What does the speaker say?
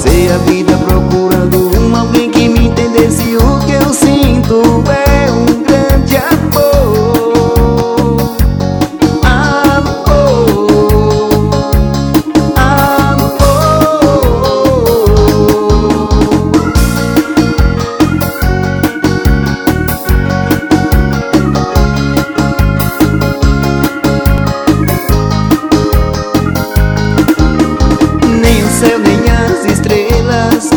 Passei a vida procurando alguém que me entendesse. O que eu sinto é um grande amor. Amor, amor. Nem o céu, nem as estrelas